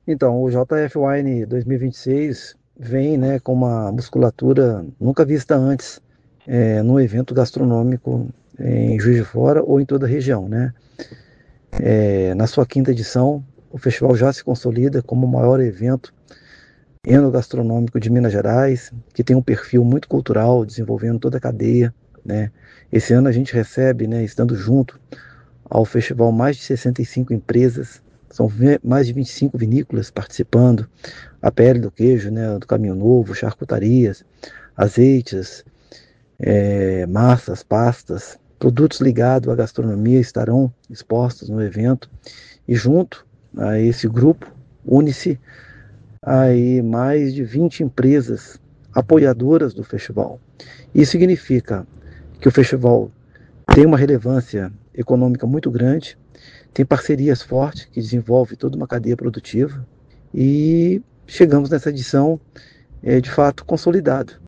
Então, o JF Wine 2026 vem, né, com uma musculatura nunca vista antes num evento gastronômico em Juiz de Fora ou em toda a região, né? Na sua quinta edição, o festival já se consolida como o maior evento enogastronômico de Minas Gerais, que tem um perfil muito cultural, desenvolvendo toda a cadeia, né? Esse ano a gente recebe, né, estando junto ao festival, mais de 65 empresas, são mais de 25 vinícolas participando, a pele do queijo, né, do Caminho Novo, charcutarias, azeites, massas, pastas, produtos ligados à gastronomia estarão expostos no evento, e junto a esse grupo une-se aí mais de 20 empresas apoiadoras do festival. Isso significa que o festival tem uma relevância econômica muito grande, tem parcerias fortes que desenvolvem toda uma cadeia produtiva e chegamos nessa edição de fato consolidado.